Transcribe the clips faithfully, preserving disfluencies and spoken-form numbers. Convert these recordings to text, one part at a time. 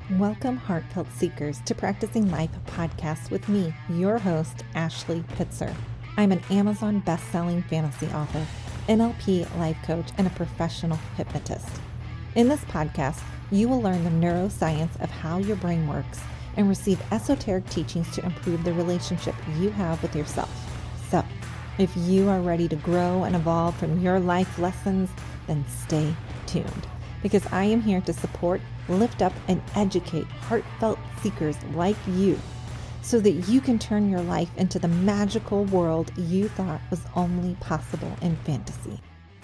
Welcome, Heartfelt Seekers, to Practicing Life podcast with me, your host, Ashley Pitzer. I'm an Amazon best-selling fantasy author, N L P life coach, and a professional hypnotist. In this podcast, you will learn the neuroscience of how your brain works and receive esoteric teachings to improve the relationship you have with yourself. So, if you are ready to grow and evolve from your life lessons, then stay tuned, because I am here to support, lift up, and educate heartfelt seekers like you so that you can turn your life into the magical world you thought was only possible in fantasy.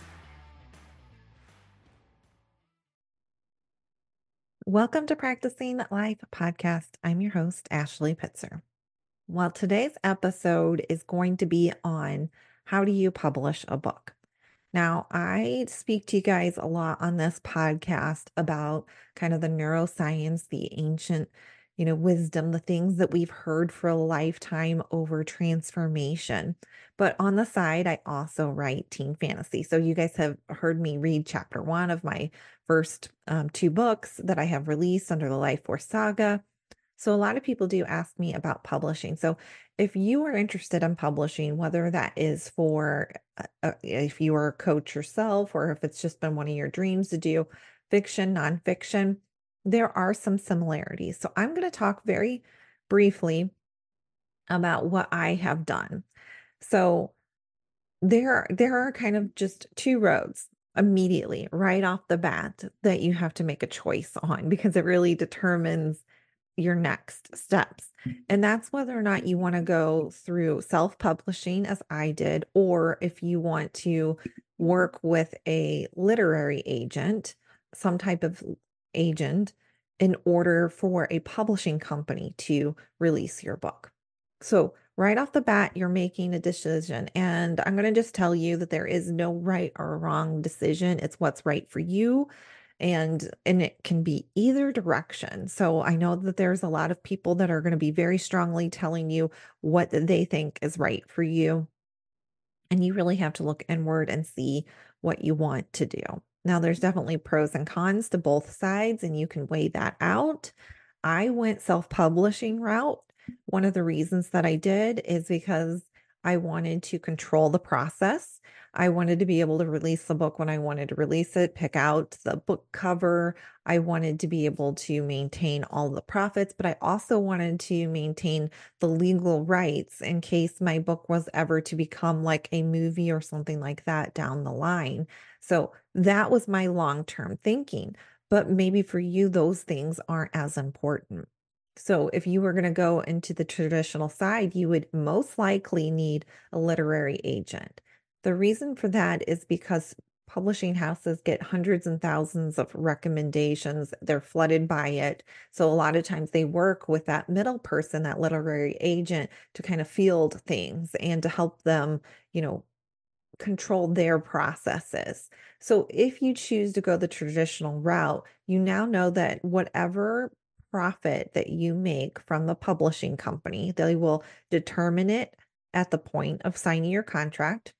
Welcome to Practicing Life podcast. I'm your host, Ashley Pitzer. Well, today's episode is going to be on how do you publish a book. Now, I speak to you guys a lot on this podcast about kind of the neuroscience, the ancient, you know, wisdom, the things that we've heard for a lifetime over transformation. But on the side, I also write teen fantasy. So you guys have heard me read chapter one of my first um, two books that I have released under the Life Force Saga. So a lot of people do ask me about publishing. So if you are interested in publishing, whether that is for uh, uh, if you are a coach yourself, or if it's just been one of your dreams to do fiction, nonfiction, there are some similarities. So I'm going to talk very briefly about what I have done. So there, there are kind of just two roads immediately right off the bat that you have to make a choice on, because it really determines your next steps. And that's whether or not you want to go through self-publishing as I did, or if you want to work with a literary agent, some type of agent, in order for a publishing company to release your book. So right off the bat, you're making a decision. And I'm going to just tell you that there is no right or wrong decision. It's what's right for you. And and it can be either direction. So I know that there's a lot of people that are going to be very strongly telling you what they think is right for you. And you really have to look inward and see what you want to do. Now, there's definitely pros and cons to both sides, and you can weigh that out. I went self-publishing route. One of the reasons that I did is because I wanted to control the process. I wanted to be able to release the book when I wanted to release it, pick out the book cover. I wanted to be able to maintain all the profits, but I also wanted to maintain the legal rights in case my book was ever to become like a movie or something like that down the line. So that was my long-term thinking. But maybe for you, those things aren't as important. So if you were going to go into the traditional side, you would most likely need a literary agent. The reason for that is because publishing houses get hundreds and thousands of recommendations. They're flooded by it. So a lot of times they work with that middle person, that literary agent, to kind of field things and to help them, you know, control their processes. So if you choose to go the traditional route, you now know that whatever profit that you make from the publishing company, they will determine it at the point of signing your contract.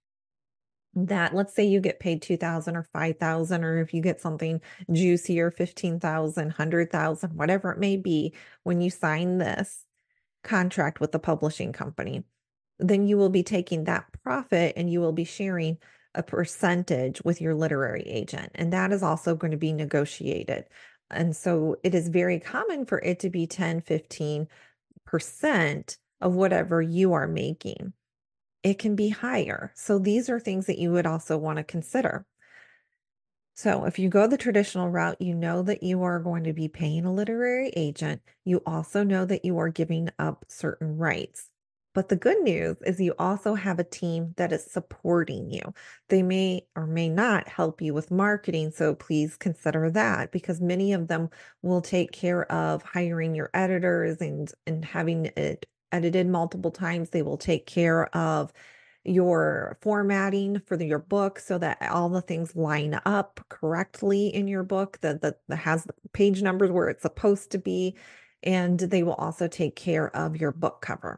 That, let's say you get paid two thousand or five thousand, or if you get something juicier, fifteen thousand, one hundred thousand, whatever it may be, when you sign this contract with the publishing company, then you will be taking that profit and you will be sharing a percentage with your literary agent. And that is also going to be negotiated. And so it is very common for it to be ten, fifteen percent of whatever you are making. It can be higher. So these are things that you would also want to consider. So if you go the traditional route, you know that you are going to be paying a literary agent. You also know that you are giving up certain rights. But the good news is you also have a team that is supporting you. They may or may not help you with marketing, so please consider that, because many of them will take care of hiring your editors and, and having it edited multiple times. They will take care of your formatting for the, your book so that all the things line up correctly in your book, that, that, that has page numbers where it's supposed to be. And they will also take care of your book cover.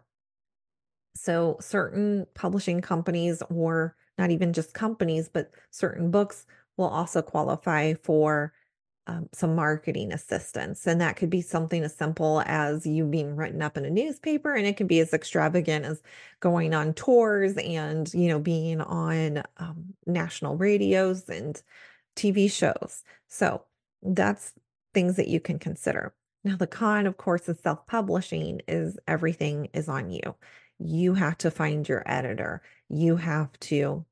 So certain publishing companies, or not even just companies, but certain books will also qualify for um, some marketing assistance. And that could be something as simple as you being written up in a newspaper, and it can be as extravagant as going on tours and, you know, being on um, national radios and T V shows. So that's things that you can consider. Now, the con, of course, of self publishing is everything is on you. You have to find your editor. You have to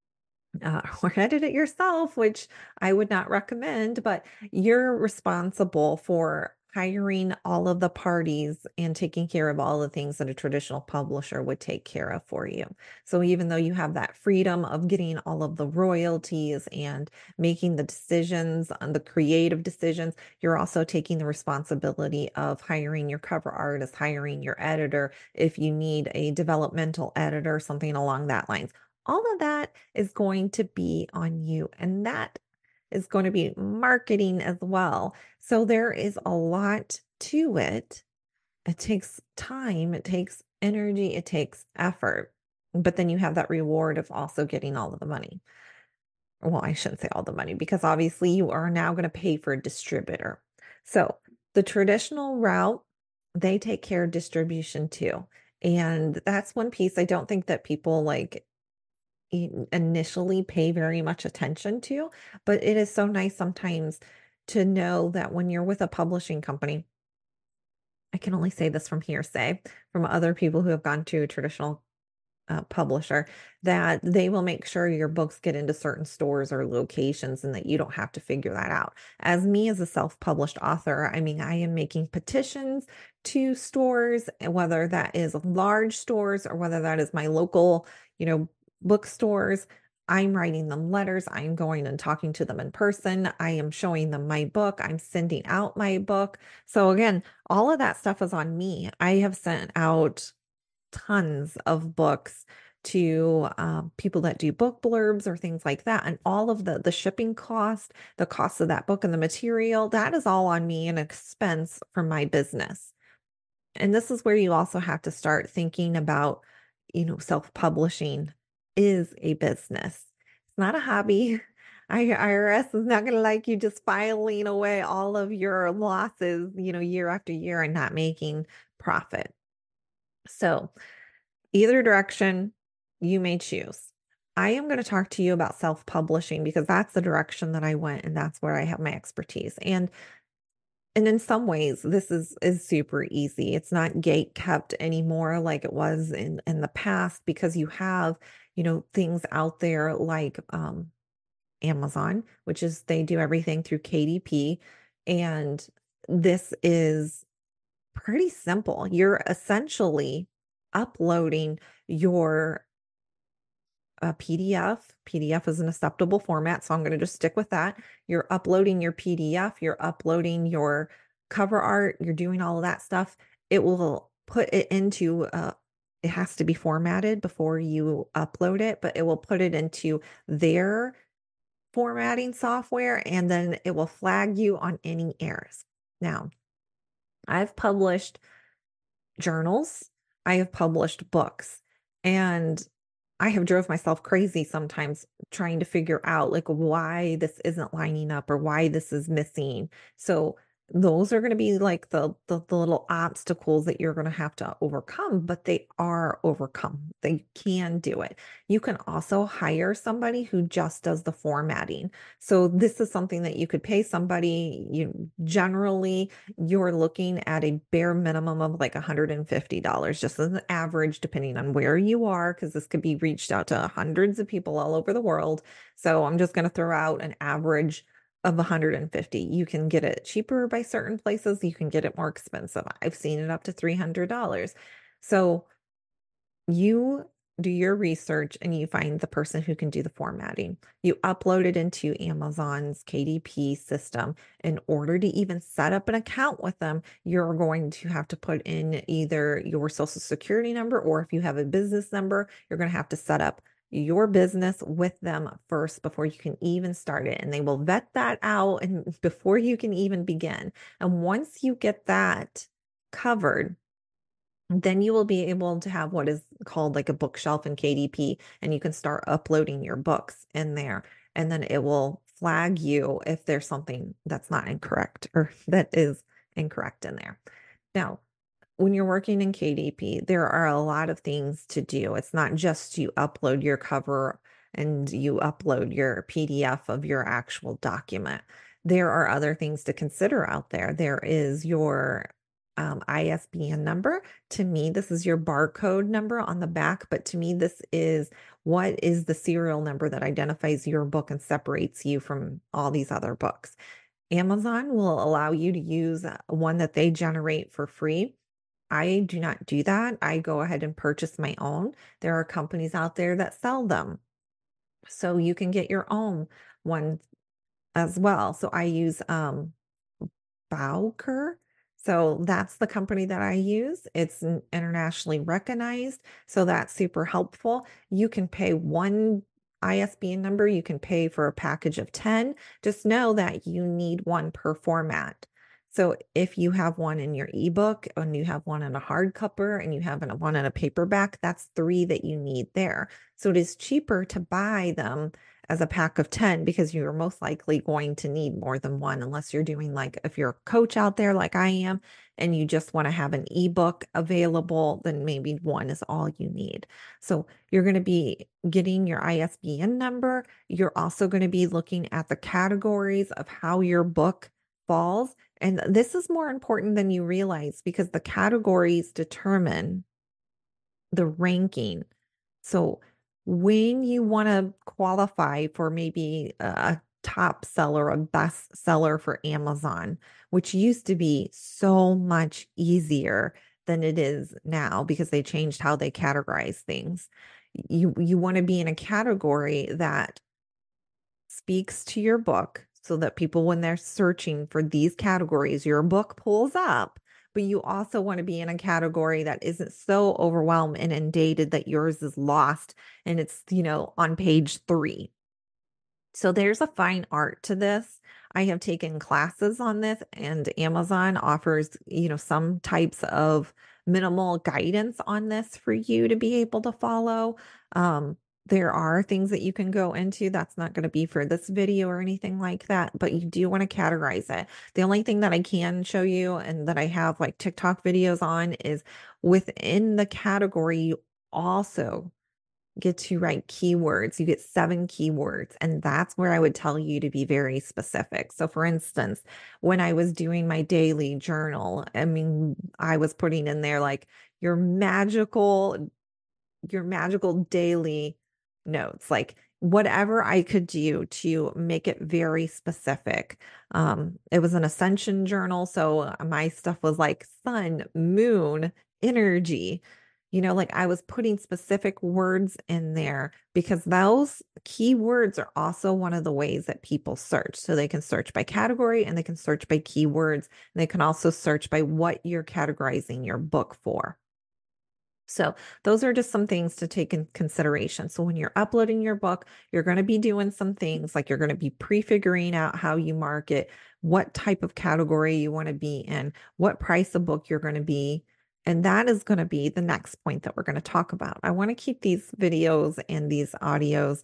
uh, or edit it yourself, which I would not recommend, but you're responsible for hiring all of the parties and taking care of all the things that a traditional publisher would take care of for you. So even though you have that freedom of getting all of the royalties and making the decisions on the creative decisions, you're also taking the responsibility of hiring your cover artist, hiring your editor, if you need a developmental editor, something along that lines. All of that is going to be on you, and that is going to be marketing as well. So there is a lot to it. It takes time, it takes energy, it takes effort. But then you have that reward of also getting all of the money. Well, I shouldn't say all the money because obviously you are now going to pay for a distributor. So the traditional route, they take care of distribution too. And that's one piece I don't think that people like in- initially pay very much attention to, but it is so nice sometimes to know that when you're with a publishing company, I can only say this from hearsay from other people who have gone to a traditional uh, publisher, that they will make sure your books get into certain stores or locations and that you don't have to figure that out. As me as a self-published author, I mean, I am making petitions to stores, whether that is large stores or whether that is my local, you know, bookstores. I'm writing them letters. I'm going and talking to them in person. I am showing them my book. I'm sending out my book. So again, all of that stuff is on me. I have sent out tons of books to um, people that do book blurbs or things like that, and all of the the shipping cost, the cost of that book and the material, that is all on me, an expense for my business. And this is where you also have to start thinking about, you know, self-publishing is a business. It's not a hobby. I R S is not going to like you just filing away all of your losses, you know, year after year and not making profit. So either direction you may choose. I am going to talk to you about self-publishing because that's the direction that I went and that's where I have my expertise. And and in some ways this is is super easy. It's not gate kept anymore like it was in in the past because you have, you know, things out there like um Amazon, which is they do everything through K D P, and this is pretty simple. You're essentially uploading your uh, P D F. P D F is an acceptable format, so I'm going to just stick with that. You're uploading your P D F, you're uploading your cover art, you're doing all of that stuff. It will put it into uh, it has to be formatted before you upload it, but it will put it into their formatting software and then it will flag you on any errors. Now, I've published journals. I have published books, and I have drove myself crazy sometimes trying to figure out like why this isn't lining up or why this is missing. So those are going to be like the, the the little obstacles that you're going to have to overcome, but they are overcome. They can do it. You can also hire somebody who just does the formatting. So this is something that you could pay somebody. You generally you're looking at a bare minimum of like one hundred fifty dollars just as an average, depending on where you are, because this could be reached out to hundreds of people all over the world. So I'm just going to throw out an average of one hundred fifty. You can get it cheaper by certain places. You can get it more expensive. I've seen it up to three hundred dollars. So you do your research and you find the person who can do the formatting. You upload it into Amazon's K D P system. In order to even set up an account with them, you're going to have to put in either your social security number, or if you have a business number, you're going to have to set up your business with them first before you can even start it. And they will vet that out and before you can even begin. And once you get that covered, then you will be able to have what is called like a bookshelf in K D P, and you can start uploading your books in there, and then it will flag you if there's something that's not incorrect or that is incorrect in there. Now, when you're working in K D P, there are a lot of things to do. It's not just you upload your cover and you upload your P D F of your actual document. There are other things to consider out there. There is your um, I S B N number. To me, this is your barcode number on the back, but to me, this is what is the serial number that identifies your book and separates you from all these other books. Amazon will allow you to use one that they generate for free. I do not do that. I go ahead and purchase my own. There are companies out there that sell them. So you can get your own one as well. So I use um Bowker. So that's the company that I use. It's internationally recognized. So that's super helpful. You can pay one I S B N number, you can pay for a package of ten. Just know that you need one per format. So if you have one in your ebook and you have one in a hardcover and you have one in a paperback, that's three that you need there. So it is cheaper to buy them as a pack of ten because you're most likely going to need more than one unless you're doing like if you're a coach out there like I am and you just want to have an ebook available, then maybe one is all you need. So you're going to be getting your I S B N number. You're also going to be looking at the categories of how your book falls. And this is more important than you realize because the categories determine the ranking. So when you want to qualify for maybe a top seller, a best seller for Amazon, which used to be so much easier than it is now because they changed how they categorize things. You you want to be in a category that speaks to your book so that people, when they're searching for these categories, your book pulls up. But you also want to be in a category that isn't so overwhelmed and inundated that yours is lost and it's, you know, on page three. So there's a fine art to this. I have taken classes on this, and Amazon offers, you know, some types of minimal guidance on this for you to be able to follow. Um, there are things that you can go into. That's not going to be for this video or anything like that, but you do want to categorize it. The only thing that I can show you and that I have like TikTok videos on is within the category, you also get to write keywords. You get seven keywords, and that's where I would tell you to be very specific. So, for instance, when I was doing my daily journal, I mean, I was putting in there like your magical, your magical daily notes, like whatever I could do to make it very specific. Um, it was an ascension journal, so my stuff was like sun, moon, energy. You know, like I was putting specific words in there because those keywords are also one of the ways that people search. So they can search by category and they can search by keywords. And they can also search by what you're categorizing your book for. So those are just some things to take in consideration. So when you're uploading your book, you're going to be doing some things like you're going to be prefiguring out how you market, what type of category you want to be in, what price of book you're going to be. And that is going to be the next point that we're going to talk about. I want to keep these videos and these audios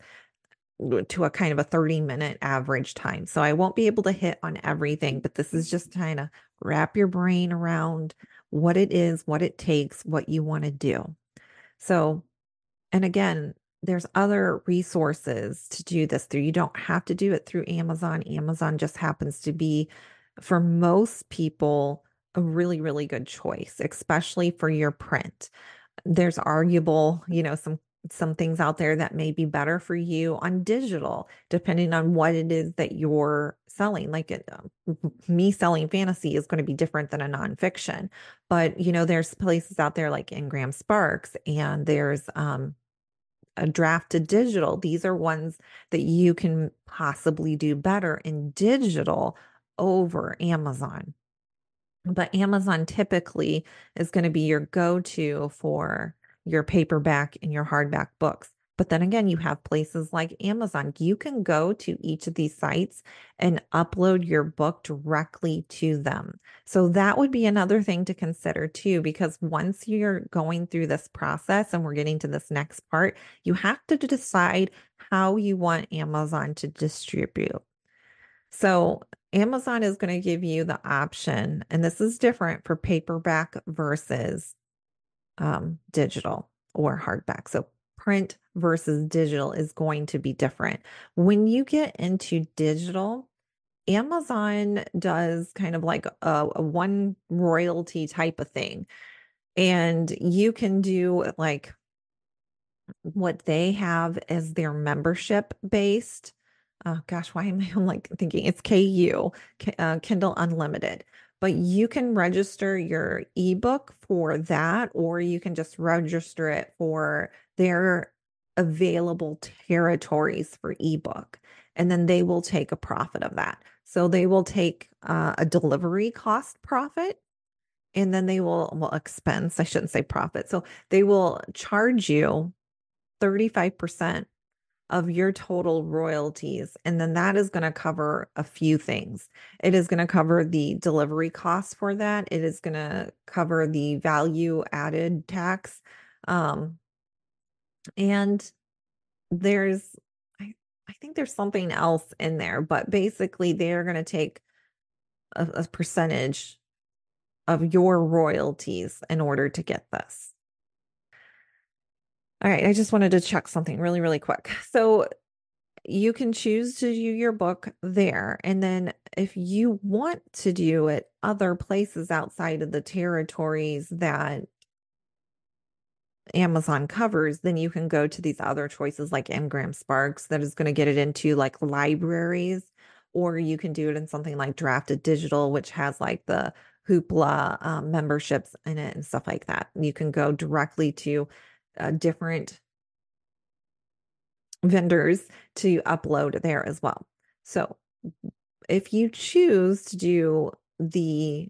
to a kind of a thirty minute average time. So I won't be able to hit on everything, but this is just kind of wrap your brain around what it is, what it takes, what you want to do. So, and again, there's other resources to do this through. You don't have to do it through Amazon. Amazon just happens to be, for most people, a really, really good choice, especially for your print. There's arguable, you know, some some things out there that may be better for you on digital, depending on what it is that you're selling. Like it, um, me selling fantasy is going to be different than a nonfiction, but you know, there's places out there like Ingram Sparks, and there's um, a draft to digital. These are ones that you can possibly do better in digital over Amazon. But Amazon typically is going to be your go-to for your paperback and your hardback books. But then again, you have places like Amazon. You can go to each of these sites and upload your book directly to them. So that would be another thing to consider too, because once you're going through this process and we're getting to this next part, you have to decide how you want Amazon to distribute. So Amazon is going to give you the option, and this is different for paperback versus um, digital or hardback. So print versus digital is going to be different. When you get into digital, Amazon does kind of like a, a one royalty type of thing. And you can do like what they have as their membership based. Oh gosh, why am I I'm like thinking it's K U, uh, Kindle Unlimited. But you can register your ebook for that, or you can just register it for their available territories for ebook. And then they will take a profit of that. So they will take uh, a delivery cost profit, and then they will, well, expense, I shouldn't say profit. So they will charge you thirty-five percent of your total royalties. And then that is going to cover a few things. It is going to cover the delivery costs for that. It is going to cover the value added tax. Um, and there's, I, I think there's something else in there, but basically they're going to take a, a percentage of your royalties in order to get this. All right, I just wanted to check something really, really quick. So you can choose to do your book there. And then if you want to do it other places outside of the territories that Amazon covers, then you can go to these other choices like Ngram Sparks that is going to get it into like libraries, or you can do it in something like Drafted Digital, which has like the Hoopla um, memberships in it and stuff like that. You can go directly to uh, different vendors to upload there as well. So if you choose to do the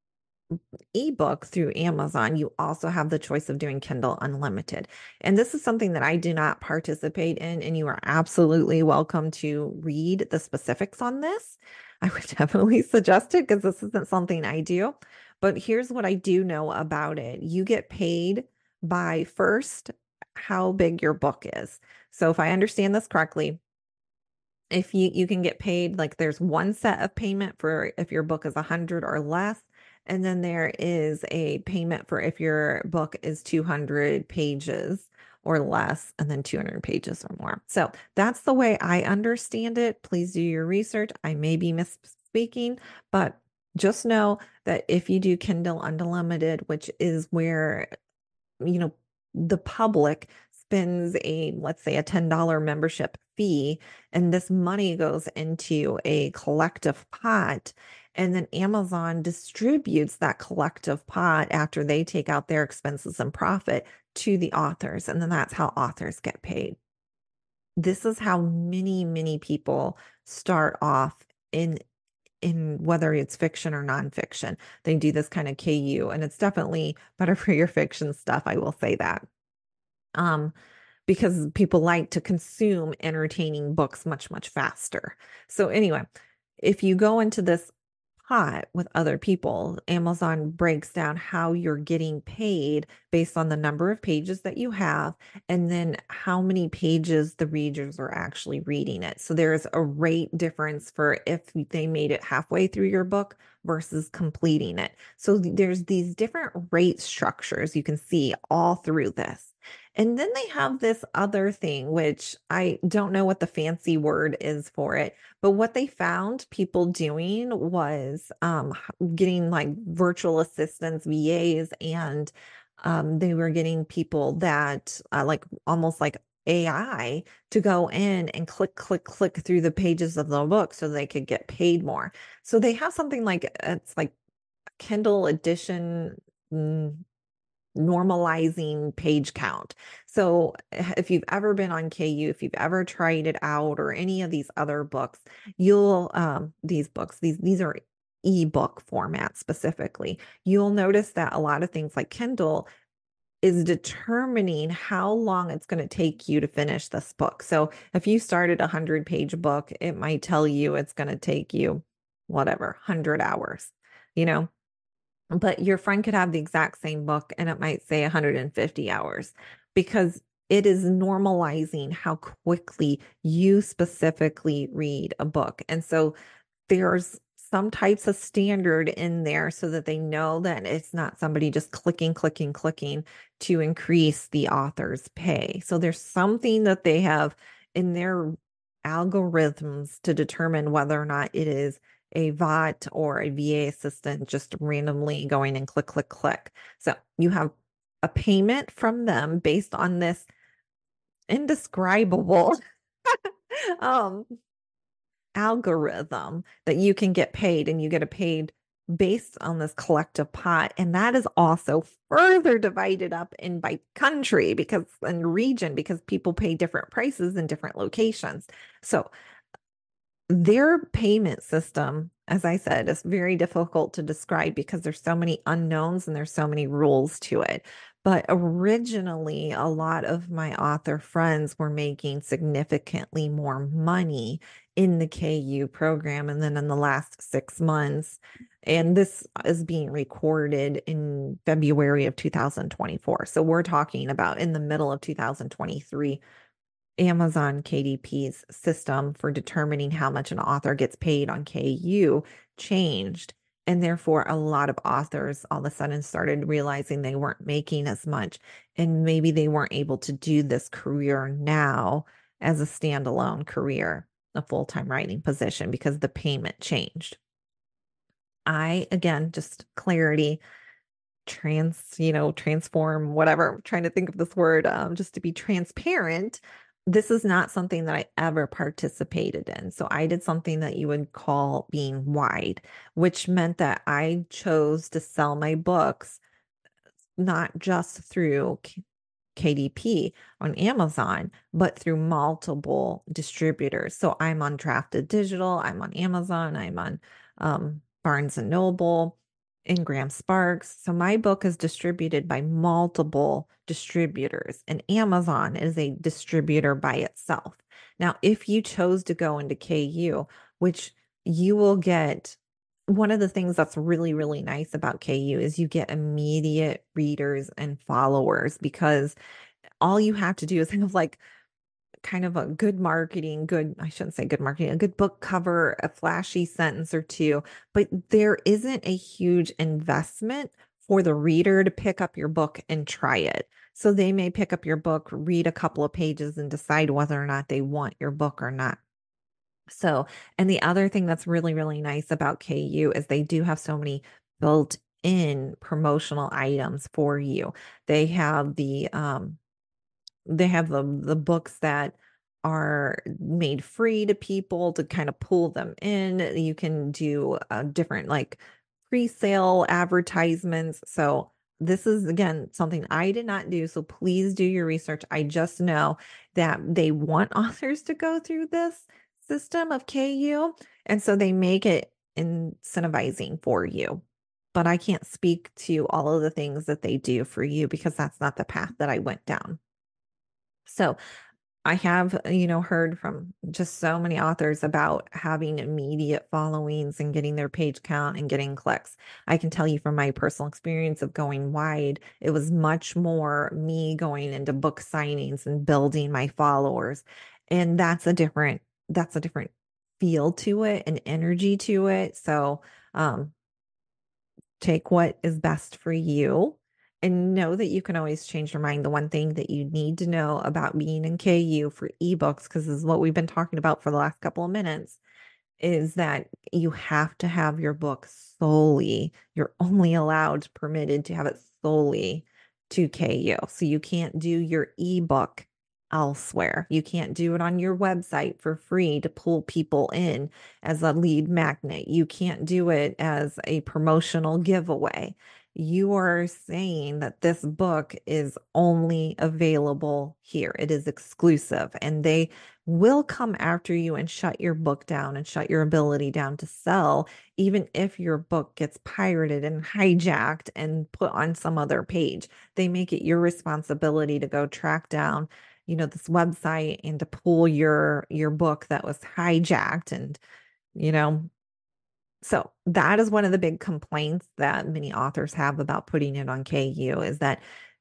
ebook through Amazon, you also have the choice of doing Kindle Unlimited. And this is something that I do not participate in, and you are absolutely welcome to read the specifics on this. I would definitely suggest it because this isn't something I do. But here's what I do know about it. You get paid by first how big your book is. So if I understand this correctly, if you you can get paid, like there's one set of payment for if your book is one hundred or less, and then there is a payment for if your book is two hundred pages or less, and then two hundred pages or more. So that's the way I understand it. Please do your research. I may be misspeaking, but just know that if you do Kindle Unlimited, which is where, you know, the public spends a, let's say, a ten dollar membership fee, and this money goes into a collective pot. And then Amazon distributes that collective pot after they take out their expenses and profit to the authors. And then that's how authors get paid. This is how many, many people start off in in whether it's fiction or nonfiction. They do this kind of K U, and it's definitely better for your fiction stuff. I will say that. Um, because people like to consume entertaining books much, much faster. So, anyway, if you go into this pot with other people, Amazon breaks down how you're getting paid based on the number of pages that you have and then how many pages the readers are actually reading it. So there's a rate difference for if they made it halfway through your book versus completing it. So there's these different rate structures you can see all through this. And then they have this other thing, which I don't know what the fancy word is for it, but what they found people doing was um, getting like virtual assistants, V As, and um, they were getting people that uh, like almost like A I to go in and click, click, click through the pages of the book so they could get paid more. So they have something like it's like Kindle edition. Mm, normalizing page count. So if you've ever been on K U, if you've ever tried it out or any of these other books, you'll um these books, these these are ebook format specifically. You'll notice that a lot of things like Kindle is determining how long it's going to take you to finish this book. So if you started a hundred page book, it might tell you it's going to take you whatever, one hundred hours, you know? But your friend could have the exact same book and it might say one hundred fifty hours because it is normalizing how quickly you specifically read a book. And so there's some types of standard in there so that they know that it's not somebody just clicking, clicking, clicking to increase the author's pay. So there's something that they have in their algorithms to determine whether or not it is a V A T or a V A assistant just randomly going and click, click, click. So you have a payment from them based on this indescribable um algorithm that you can get paid, and you get a paid based on this collective pot. And that is also further divided up in by country because and region because people pay different prices in different locations. So their payment system, as I said, is very difficult to describe because there's so many unknowns and there's so many rules to it. But originally, a lot of my author friends were making significantly more money in the K U program. And then in the last six months, and this is being recorded in February of two thousand twenty-four. So we're talking about in the middle of two thousand twenty-three. Amazon K D P's system for determining how much an author gets paid on K U changed. And therefore, a lot of authors all of a sudden started realizing they weren't making as much. And maybe they weren't able to do this career now as a standalone career, a full time writing position, because the payment changed. I, again, just clarity, trans, you know, transform, whatever. I'm trying to think of this word, um, just to be transparent. This is not something that I ever participated in. So I did something that you would call being wide, which meant that I chose to sell my books not just through K D P on Amazon, but through multiple distributors. So I'm on Drafted Digital, I'm on Amazon, I'm on um, Barnes and Noble, Ingram Sparks. So my book is distributed by multiple distributors, and Amazon is a distributor by itself. Now, if you chose to go into K U, which you will get, one of the things that's really, really nice about K U is you get immediate readers and followers because all you have to do is kind of like kind of a good marketing, good, I shouldn't say good marketing, a good book cover, a flashy sentence or two, but there isn't a huge investment for the reader to pick up your book and try it. So they may pick up your book, read a couple of pages, and decide whether or not they want your book or not. So, and the other thing that's really, really nice about K U is they do have so many built in promotional items for you. They have the um they have the the books that are made free to people to kind of pull them in. You can do uh, different like pre-sale advertisements. So this is again something I did not do. So please do your research. I just know that they want authors to go through this system of K U. And so they make it incentivizing for you. But I can't speak to all of the things that they do for you because that's not the path that I went down. So I have, you know, heard from just so many authors about having immediate followings and getting their page count and getting clicks. I can tell you from my personal experience of going wide, it was much more me going into book signings and building my followers. And that's a different, that's a different feel to it and energy to it. So, um, take what is best for you and know that you can always change your mind. The one thing that you need to know about being in K U for ebooks, because this is what we've been talking about for the last couple of minutes, is that you have to have your book solely, you're only allowed, permitted to have it solely to K U. So you can't do your ebook elsewhere. You can't do it on your website for free to pull people in as a lead magnet. You can't do it as a promotional giveaway. You are saying that this book is only available here. It is exclusive, and they will come after you and shut your book down and shut your ability down to sell, even if your book gets pirated and hijacked and put on some other page. They make it your responsibility to go track down, you know, this website and to pull your your book that was hijacked. And, you know, so that is one of the big complaints that many authors have about putting it on K U is that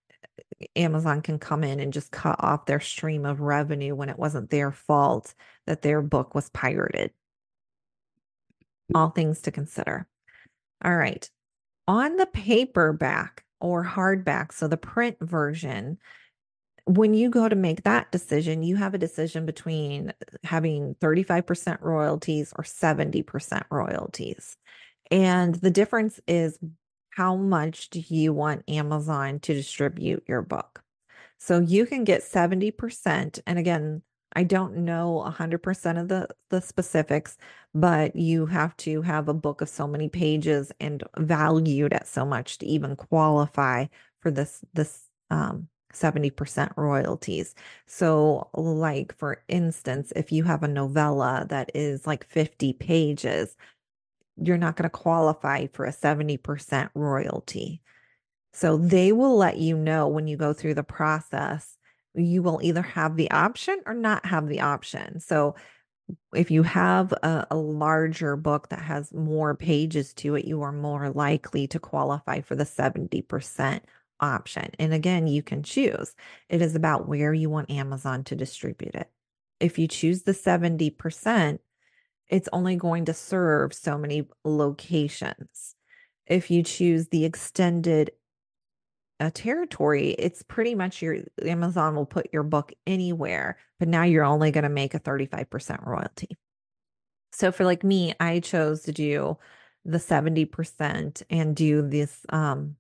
Amazon can come in and just cut off their stream of revenue when it wasn't their fault that their book was pirated. All things to consider. All right. On the paperback or hardback, so the print version, when you go to make that decision, you have a decision between having thirty-five percent royalties or seventy percent royalties. And the difference is how much do you want Amazon to distribute your book? So you can get seventy percent. And again, I don't know one hundred percent of the, the specifics, but you have to have a book of so many pages and valued at so much to even qualify for this, this, um, seventy percent royalties. So, like, for instance, if you have a novella that is like fifty pages, you're not going to qualify for a seventy percent royalty. So they will let you know when you go through the process, you will either have the option or not have the option. So if you have a, a larger book that has more pages to it, you are more likely to qualify for the seventy percent option. And again, you can choose. It is about where you want Amazon to distribute it. If you choose the seventy percent, it's only going to serve so many locations. If you choose the extended a territory, it's pretty much your Amazon will put your book anywhere, but now you're only going to make a thirty-five percent royalty. So for like me, I chose to do the seventy percent and do this um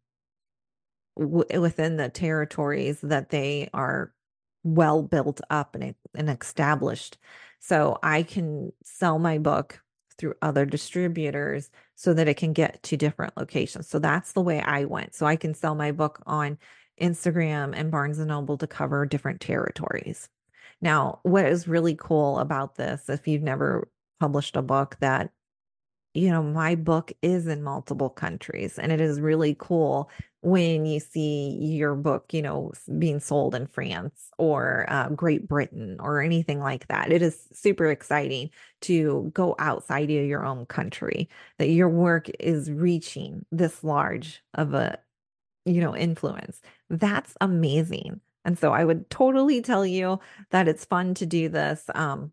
w- within the territories that they are well built up and, and established. So I can sell my book through other distributors so that it can get to different locations. So that's the way I went. So I can sell my book on Instagram and Barnes and Noble to cover different territories. Now, what is really cool about this, if you've never published a book, that you know, my book is in multiple countries, and it is really cool when you see your book, you know, being sold in France or uh, Great Britain or anything like that. It is super exciting to go outside of your own country, that your work is reaching this large of a, you know, influence. That's amazing. And so I would totally tell you that it's fun to do this. Um,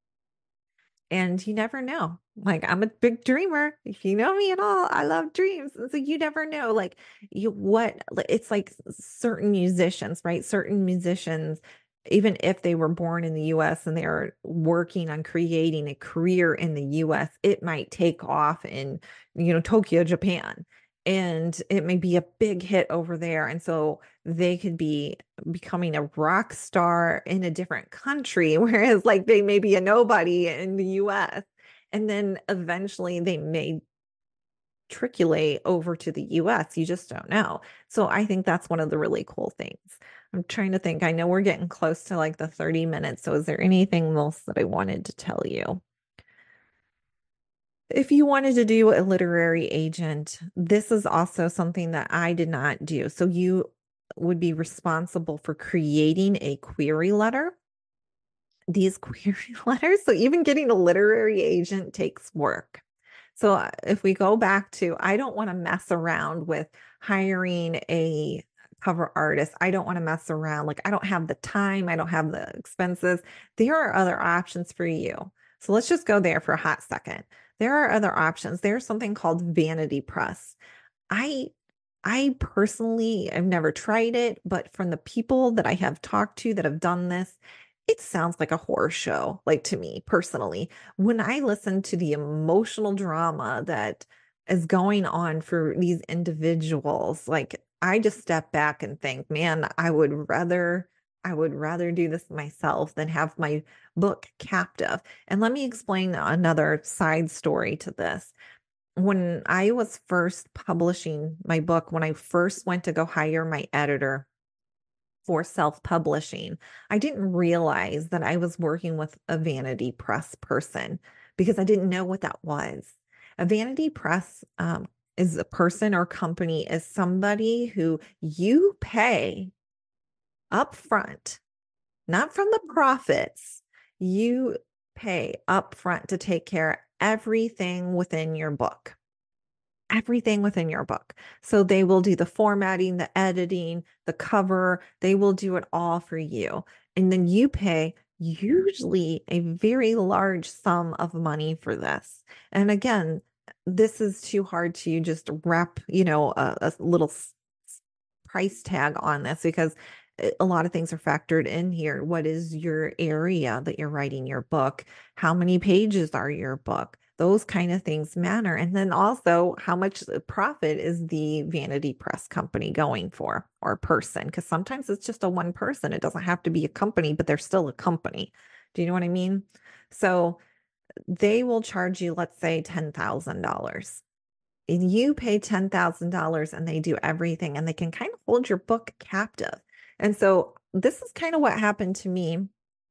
and you never know. Like, I'm a big dreamer. If you know me at all, I love dreams. And so you never know, like, you what it's like certain musicians, right? Certain musicians, even if they were born in the U S and they are working on creating a career in the U S, it might take off in, you know, Tokyo, Japan. And it may be a big hit over there. And so they could be becoming a rock star in a different country, whereas like they may be a nobody in the U S. And then eventually they may triculate over to the U S. You just don't know. So I think that's one of the really cool things. I'm trying to think. I know we're getting close to like the thirty minutes. So is there anything else that I wanted to tell you? If you wanted to do a literary agent, this is also something that I did not do. So you would be responsible for creating a query letter. These query letters, so even getting a literary agent takes work. So uh, if we go back to, I don't want to mess around with hiring a cover artist. I don't want to mess around. Like, I don't have the time, I don't have the expenses. There are other options for you. So let's just go there for a hot second. There are other options. There's something called Vanity Press. I I personally I've never tried it, but from the people that I have talked to that have done this, it sounds like a horror show, like to me personally. When I listen to the emotional drama that is going on for these individuals, like I just step back and think, man, I would rather I would rather do this myself than have my book captive. And let me explain another side story to this. When I was first publishing my book, when I first went to go hire my editor for self-publishing, I didn't realize that I was working with a vanity press person because I didn't know what that was. A vanity press um, is a person or company is somebody who you pay upfront, not from the profits. You pay upfront to take care of everything within your book. Everything within your book. So they will do the formatting, the editing, the cover. They will do it all for you. And then you pay usually a very large sum of money for this. And again, this is too hard to just wrap, you know, a, a little s- s- price tag on this because a a lot of things are factored in here. What is your area that you're writing your book? How many pages are your book? Those kind of things matter. And then also, how much profit is the vanity press company going for or person? Because sometimes it's just a one person. It doesn't have to be a company, but they're still a company. Do you know what I mean? So they will charge you, let's say, ten thousand dollars and you pay ten thousand dollars and they do everything and they can kind of hold your book captive. And so this is kind of what happened to me.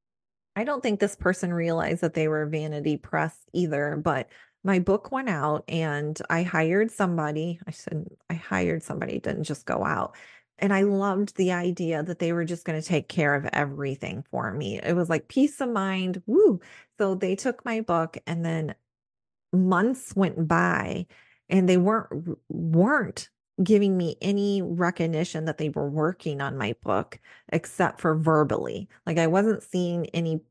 I don't think this person realized that they were Vanity Press either, but my book went out and I hired somebody. I said, I hired somebody, it didn't just go out. And I loved the idea that they were just going to take care of everything for me. It was like peace of mind. Woo. So they took my book and then months went by and they weren't weren't giving me any recognition that they were working on my book except for verbally. Like I wasn't seeing any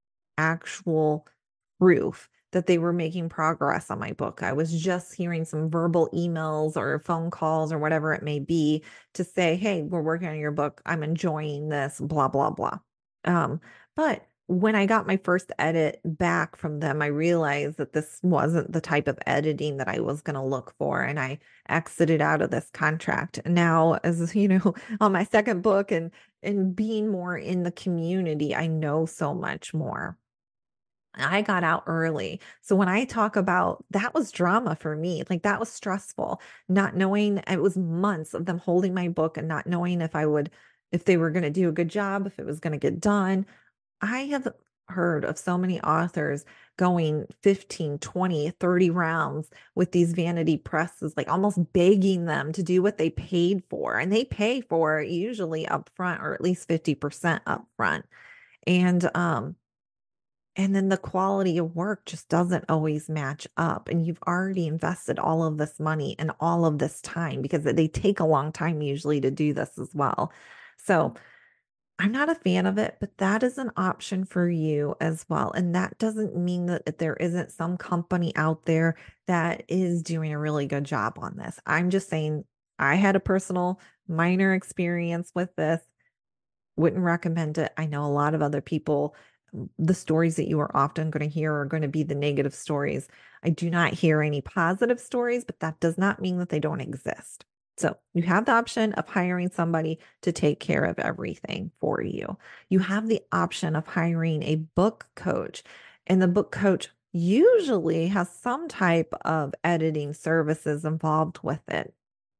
actual proof that they were making progress on my book. I was just hearing some verbal emails or phone calls or whatever it may be to say, hey, we're working on your book. I'm enjoying this, blah, blah, blah. Um, but when I got my first edit back from them, I realized that this wasn't the type of editing that I was going to look for. And I exited out of this contract. Now, as you know, on my second book and and being more in the community, I know so much more. I got out early. So when I talk about that was drama for me, like that was stressful, not knowing it was months of them holding my book and not knowing if I would, if they were going to do a good job, if it was going to get done. I have heard of so many authors going fifteen, twenty, thirty rounds with these vanity presses, like almost begging them to do what they paid for. And they pay for it usually upfront or at least fifty percent upfront. And um, and then the quality of work just doesn't always match up. And you've already invested all of this money and all of this time because they take a long time usually to do this as well. So I'm not a fan of it, but that is an option for you as well. And that doesn't mean that there isn't some company out there that is doing a really good job on this. I'm just saying I had a personal minor experience with this. Wouldn't recommend it. I know a lot of other people, the stories that you are often going to hear are going to be the negative stories. I do not hear any positive stories, but that does not mean that they don't exist. So you have the option of hiring somebody to take care of everything for you. You have the option of hiring a book coach, and the book coach usually has some type of editing services involved with it,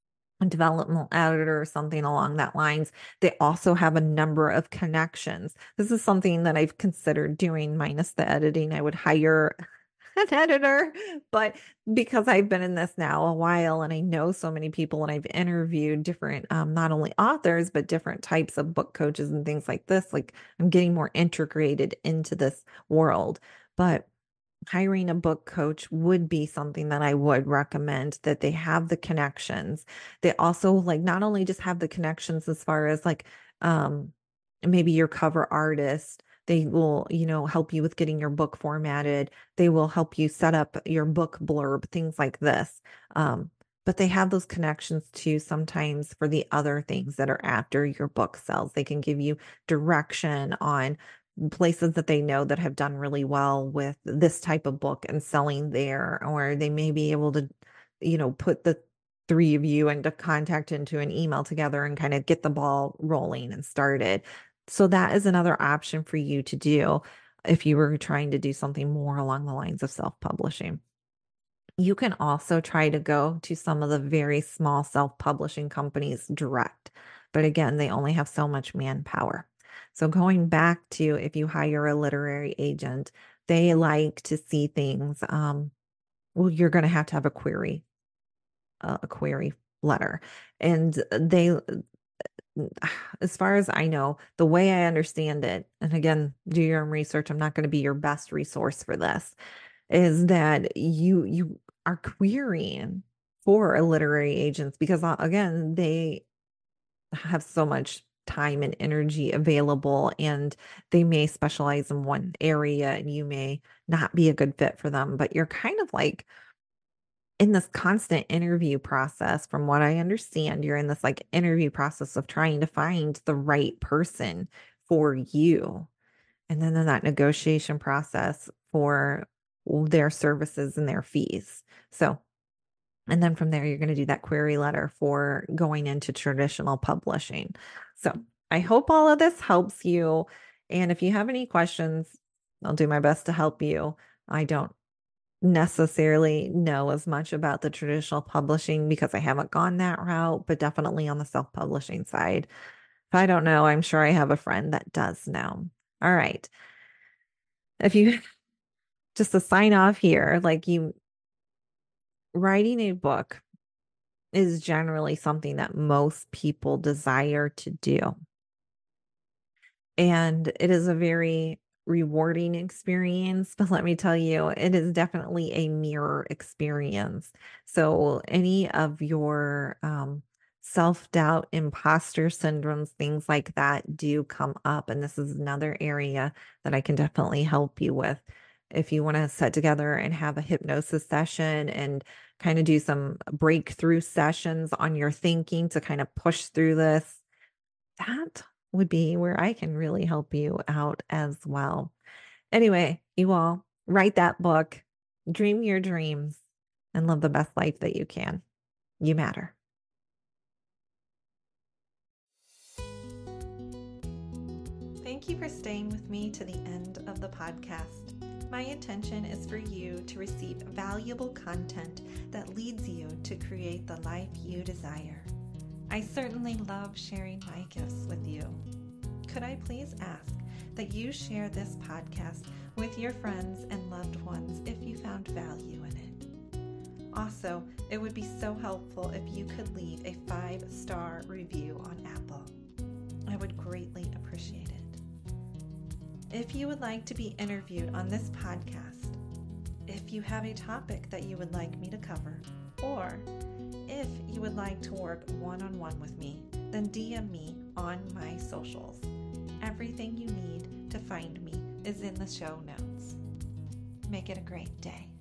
a developmental editor or something along that lines. They also have a number of connections. This is something that I've considered doing minus the editing. I would hire an editor, but because I've been in this now a while and I know so many people and I've interviewed different, um, not only authors, but different types of book coaches and things like this, like I'm getting more integrated into this world. But hiring a book coach would be something that I would recommend, that they have the connections. They also like not only just have the connections as far as like um maybe your cover artist, they will, you know, help you with getting your book formatted. They will help you set up your book blurb, things like this. Um but they have those connections too sometimes for the other things that are after your book sells. They can give you direction on places that they know that have done really well with this type of book and selling there, or they may be able to, you know, put the three of you into contact into an email together and kind of get the ball rolling and started. So that is another option for you to do if you were trying to do something more along the lines of self-publishing. You can also try to go to some of the very small self-publishing companies direct. But again, they only have so much manpower. So going back to if you hire a literary agent, they like to see things. Um, well, you're going to have to have a query, uh, a query letter. And they, as far as I know, the way I understand it, and again, do your own research. I'm not going to be your best resource for this, is that you you are querying for literary agents because uh, again, they have so much time and energy available, and they may specialize in one area and you may not be a good fit for them, but you're kind of like in this constant interview process. From what I understand, you're in this like interview process of trying to find the right person for you. And then in that negotiation process for their services and their fees. So, and then from there, you're going to do that query letter for going into traditional publishing. So I hope all of this helps you. And if you have any questions, I'll do my best to help you. I don't necessarily know as much about the traditional publishing because I haven't gone that route, but definitely on the self-publishing side. If I don't know, I'm sure I have a friend that does know. All right. If you just to sign off here, like you writing a book is generally something that most people desire to do. And it is a very rewarding experience, but let me tell you, it is definitely a mirror experience. So any of your um, self-doubt, imposter syndromes, things like that do come up. And this is another area that I can definitely help you with. If you want to sit together and have a hypnosis session and kind of do some breakthrough sessions on your thinking to kind of push through this, that would be where I can really help you out as well. Anyway, you all write that book, dream your dreams, and live the best life that you can. You matter. Thank you for staying with me to the end of the podcast. My intention is for you to receive valuable content that leads you to create the life you desire. I certainly love sharing my gifts with you. Could I please ask that you share this podcast with your friends and loved ones if you found value in it? Also, it would be so helpful if you could leave a five-star review on Apple. I would greatly appreciate it. If you would like to be interviewed on this podcast, if you have a topic that you would like me to cover, or if you would like to work one-on-one with me, then D M me on my socials. Everything you need to find me is in the show notes. Make it a great day.